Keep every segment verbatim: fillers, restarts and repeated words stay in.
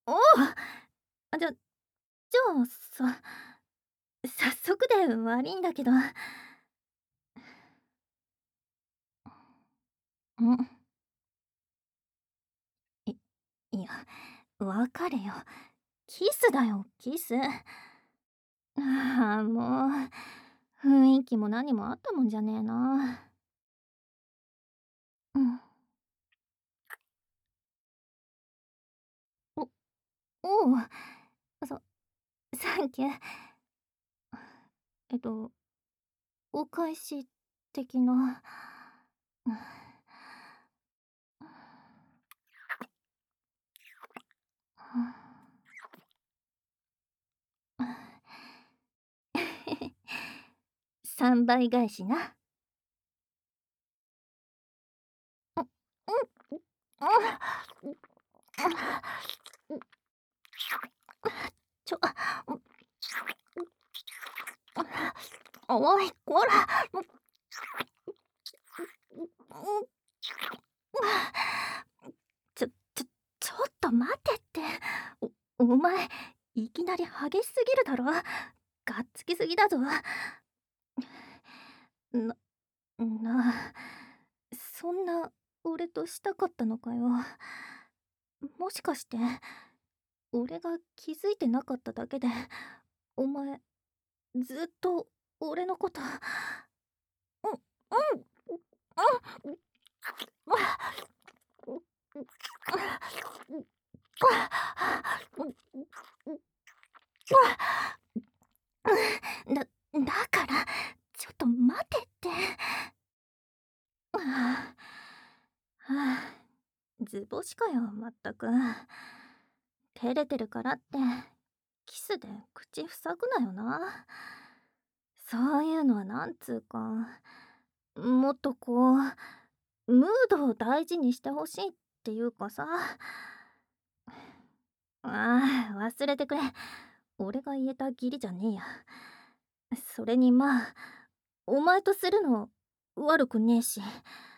おお、あ、じゃじゃあさ、早速で悪いんだけど。ん。いいや、別れよ。キスだよ、キス。ああ、もう、雰囲気も何もあったもんじゃねえな。うん。おおお。そサンキュー。えっと、お返し的な。うん。ふん。さんばい返しな。う、うん、う、あう、あ、う。ちょ、う。おい、こら。う。う、う、う。ちょちょちょっと待てって。おお前、いきなり激しすぎるだろ。がっつきすぎだぞ。ななあ、そんな俺としたかったのかよ。もしかして、俺が気づいてなかっただけで、お前、ずっと俺のこと、ううん、ううん、う、う、う、う、う、う、う、だだからちょっと待てって。はあ、はあ、図星かよ、まったく。照れてるからって、キスで口塞ぐなよな。そういうのはなんつうか、もっとこう、ムードを大事にしてほしいっていうかさ。ああ、忘れてくれ。俺が言えた義理じゃねえや。それにまあ、お前とするの悪くねえし。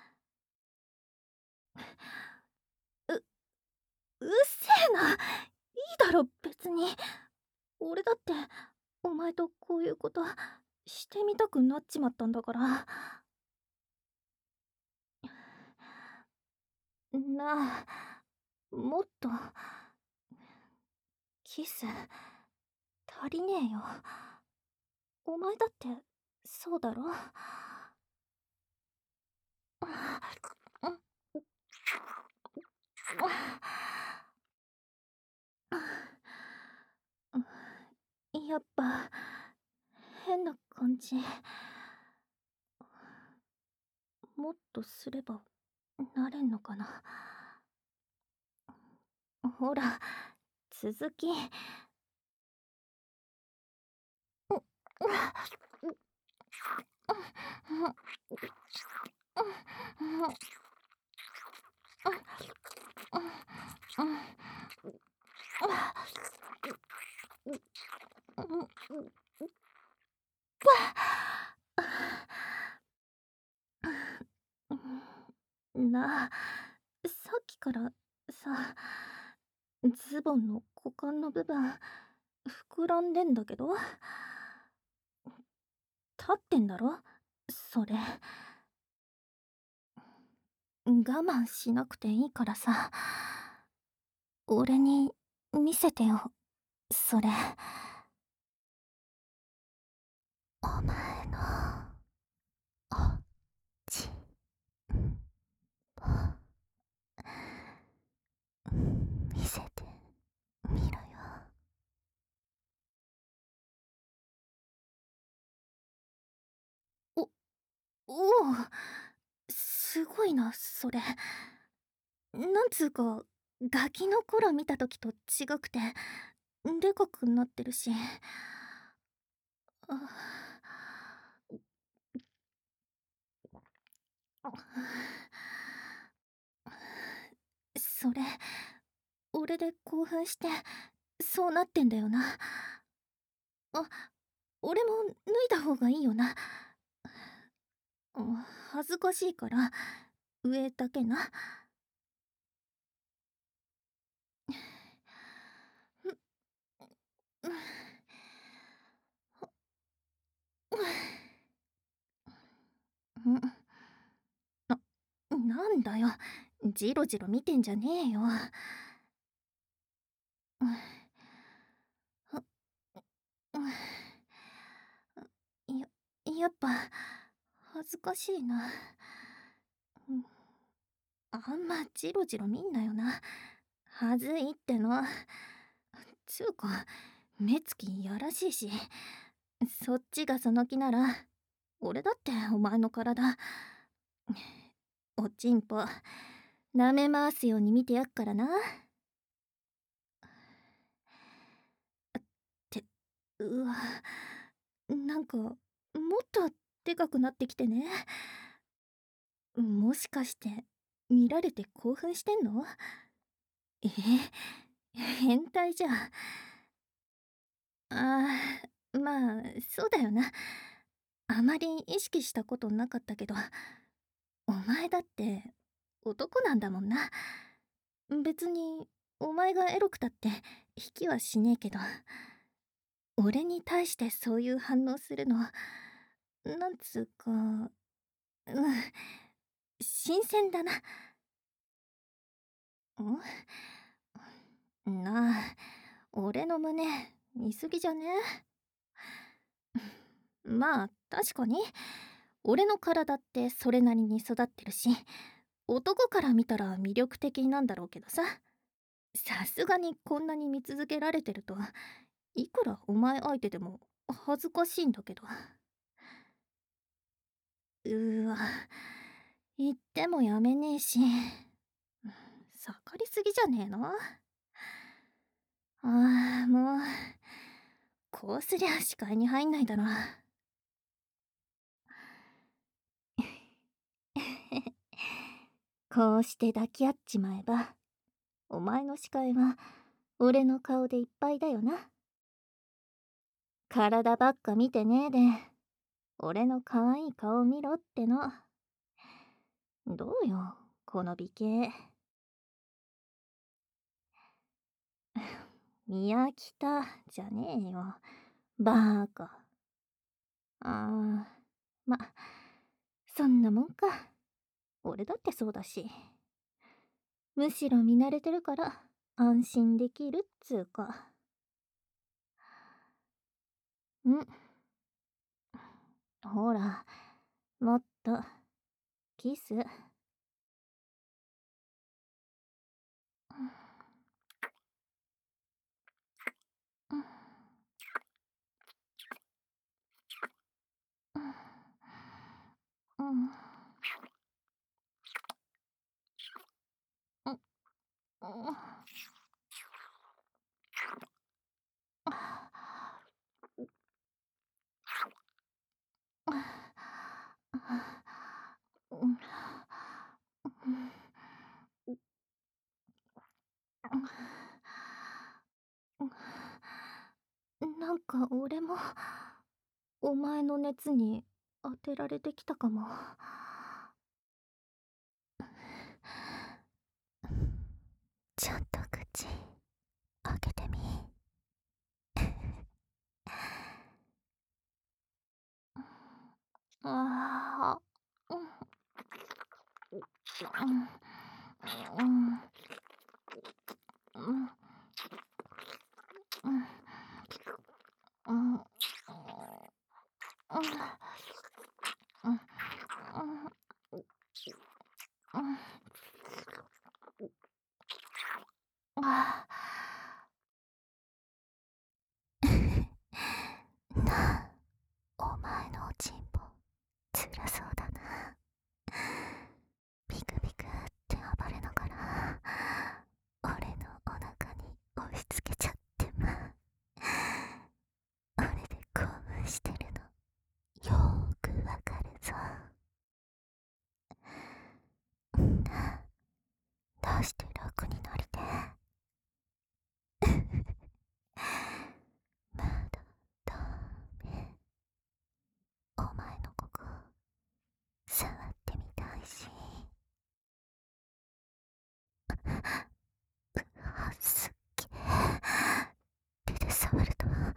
ううっせえな。いいだろ別に。俺だってお前とこういうことしてみたくなっちまったんだから。なあ、もっとキス足りねえよ。お前だってそうだろ。やっぱ変な感じ。もっとすればなれんのかな。ほら、続き。なあ、さっきからさ、ズボンの股間の部分膨らんでんだけど。立ってんだろそれ。我慢しなくていいからさ、俺に見せてよ、それ。お前のおちんぽ見せてみろよ。おおお、すごいなそれ。なんつうか、ガキの頃見た時と違くてでかくなってるし。あそれ、俺で興奮してそうなってんだよな。あ、俺も脱いだ方がいいよな。恥ずかしいから上だけな。 な、なんだよ。ジロジロ見てんじゃねえよ。や、やっぱ、恥ずかしいな。あんまジロジロ見んなよな。はずいっての。つうか、目つきやらしいし。そっちがその気なら、俺だってお前の体、おちんぽ、舐め回すように見てやっからな。って、うわ、なんか、もっとでかくなってきてね。もしかして、見られて興奮してんの？え変態じゃん。ああ、まあ、そうだよな。あまり意識したことなかったけど、お前だって男なんだもんな。別に、お前がエロくたって引きはしねえけど、俺に対してそういう反応するの、なんつうか、うん、新鮮だな。んなあ、俺の胸、見すぎじゃね？まあ、確かに、俺の体ってそれなりに育ってるし、男から見たら魅力的なんだろうけどさ。さすがにこんなに見続けられてると、いくらお前相手でも恥ずかしいんだけど。うーわ、言ってもやめねえし、盛りすぎじゃねえの？ああ、もう、こうすりゃ視界に入んないだろ。こうして抱き合っちまえば、お前の視界は俺の顔でいっぱいだよな。体ばっか見てねえで、俺の可愛い顔見ろっての。どうよ、この美形。宮北じゃねえよ。バーカ。ああ、ま、そんなもんか。俺だってそうだし。むしろ見慣れてるから安心できるっつうか。ん、ほら、もっと、キス。うん。なんか俺もお前の熱に当てられてきたかも。ちょっと口開けてみ。ああ、うん、うん、うん、うん、うん、うん、あなあ、お前のおちんぽ辛そうだな。ビクビクって暴れながら俺のお腹に押し付けちゃってまあ、俺で興奮してるのよーくわかるぞ。んな、出して楽になりてまだダメ。お前のここ触ってみたいし。うわ、すっげえ。手で触ると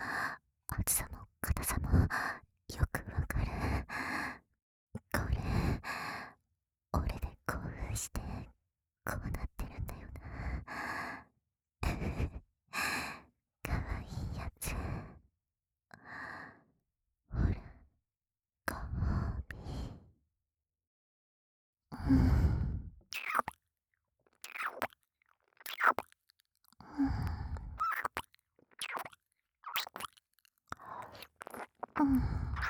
こうなってるんだよな。かわいいやつ。ほら、ご褒美。うん。うん。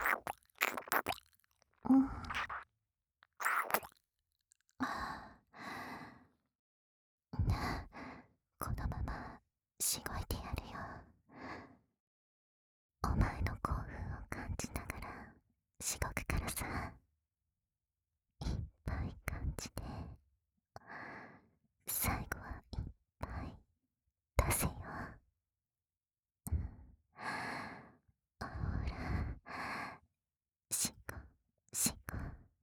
うん。このまましごいてやるよ。お前の興奮を感じながらしごくからさ。いっぱい感じて、最後はいっぱい出せよ。ほら、しごしご。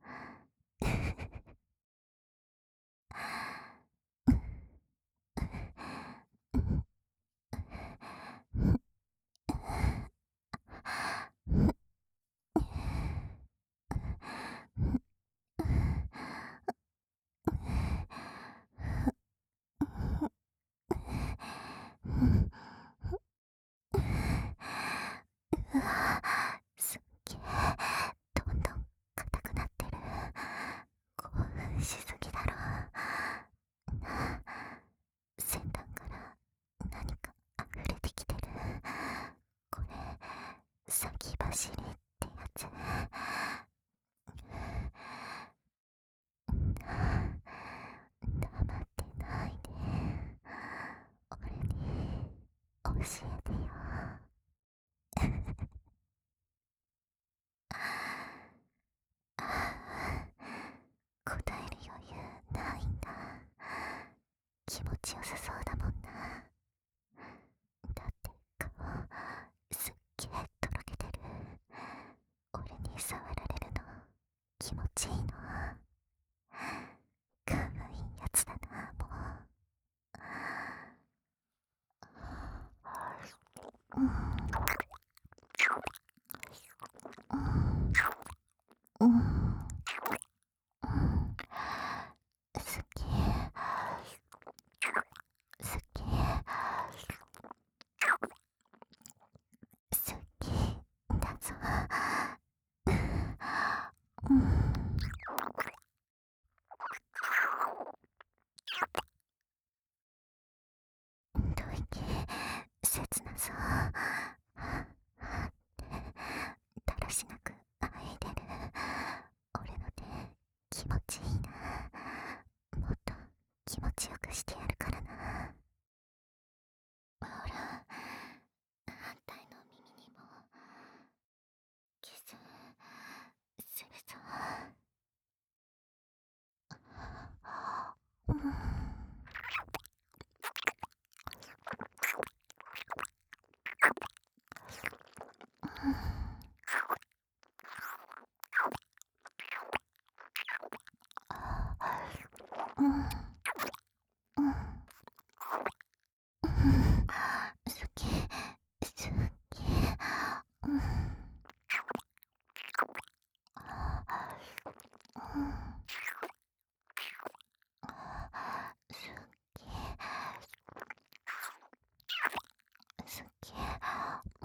うわ、すっげえ、どんどん硬くなってる。興奮しすぎだろ。先端から何か溢れてきてる。これ、先走りってやつ。黙ってないで。俺に教えてよ。答える余裕ないんだ。気持ちよさそうだもんな。だって顔すっげえとろけてる。俺に触られるの気持ちいいの。かわいいやつだな、もう。うんうん、うん、すっげえ、すっげえ、すっげえだぞ。うん、吐息切なそう。だらしなくあえいでる。俺の手気持ちいいな。もっと気持ちよくしてやるからな。ほら、反対の耳にもキスするぞ。うん、うん、うん、うん、すっげえ、すっげえ、うん、うん、すっげえ、すっげえ、うん、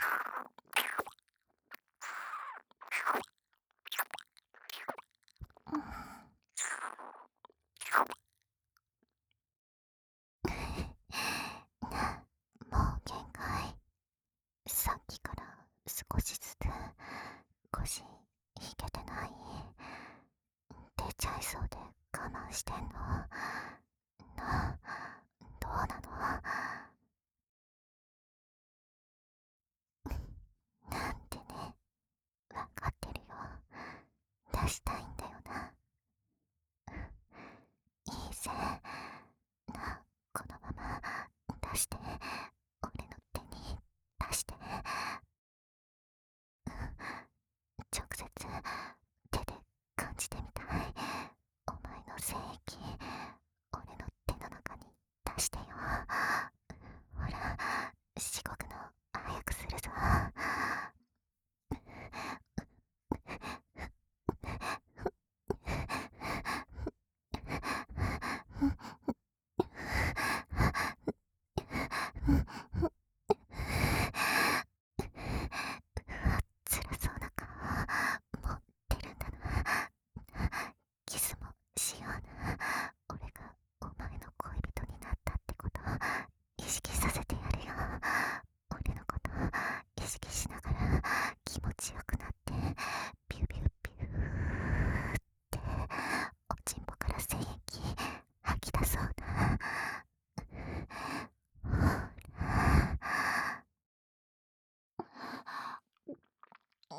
うん。もう限界。さっきから少しずつ腰引けてない？出ちゃいそうで我慢してんの？な、どうなの？なんてね、わかってるよ。出したいんだよな。いいぜ。な、このまま出して、俺の手に出して。直接手で感じてみたい。お前の精液、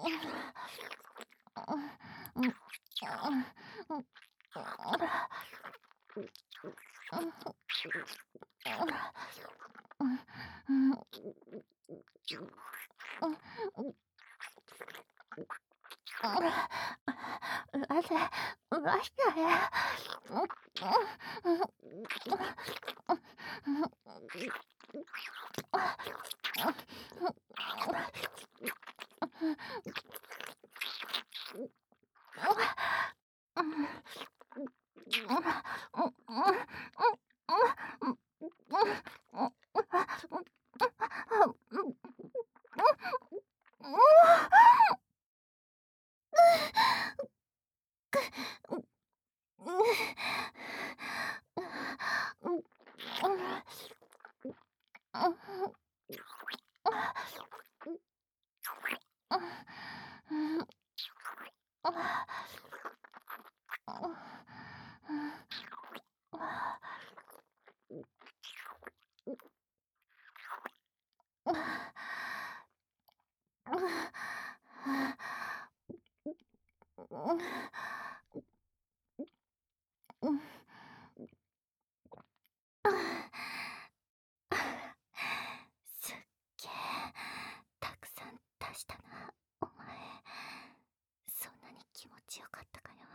すっげえたくさん出したな、お前。そんなに気持ちよかったかよ。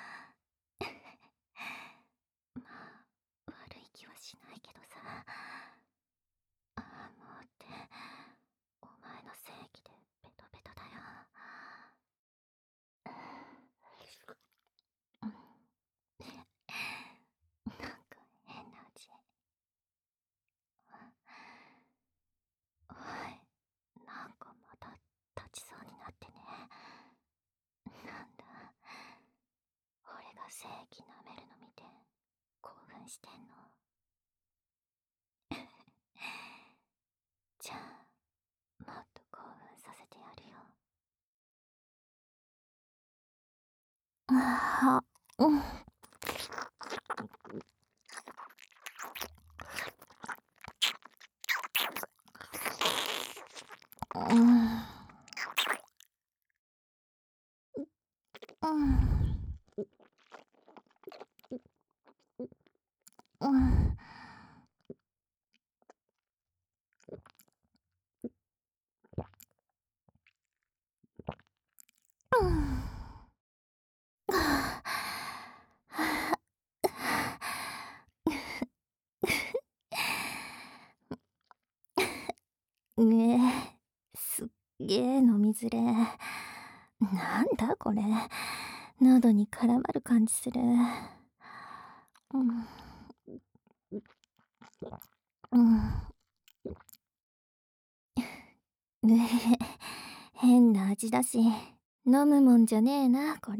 まあ悪い気はしないけどさ。ああ、もうってお前の正義でベトベトだよ。なんか変な味。おい、なんかまた立ちそうになってね。なんだ、俺が正義舐めるの見て興奮してんの？じゃあもっと興奮させてやるよ。ああ、うん。うん。うん。うん。うん。ねえ、すっげえ飲みづれ。なんだこれ、喉に絡まる感じする。うん。うん。ねえ、変な味だし、飲むもんじゃねえな、これ。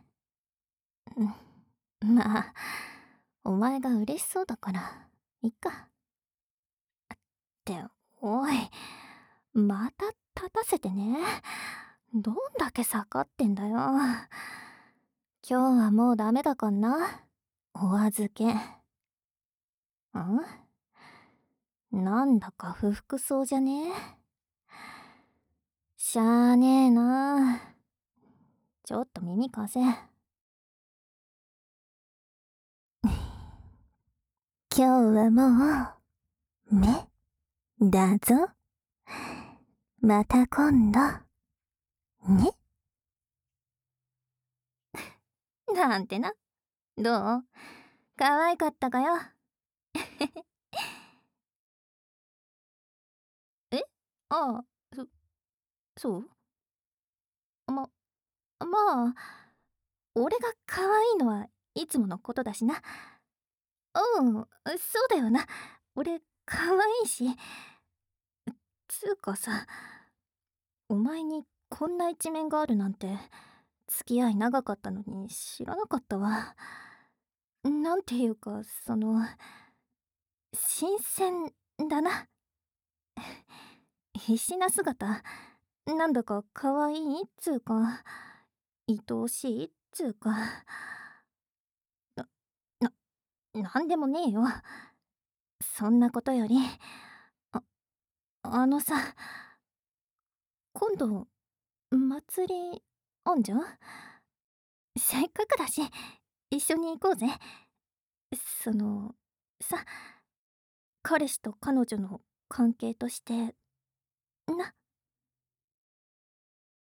うん、まあ、お前が嬉しそうだから、いっか。って、おい、また立たせてね。どんだけ下がってんだよ。今日はもうダメだかんな。お預け。ん？なんだか不服そうじゃね？しゃあねえな。ちょっと耳貸せ。今日はもう、目だぞ。また今度、ね。なんてな。どう？可愛かったかよ。え？ああ、そ、そうま、まあ、俺が可愛いのはいつものことだしな。うん、そうだよな。俺、可愛いし。つうかさ、お前にこんな一面があるなんて、付き合い長かったのに知らなかったわ。なんていうか、その、新鮮だな。必死な姿、なんだか可愛いっつうか、愛おしいっつうか。な、な、なんでもねえよ。そんなことより、あ、あのさ、今度、 祭りあんじゃん。せっかくだし一緒に行こうぜ。そのさ、彼氏と彼女の関係としてな。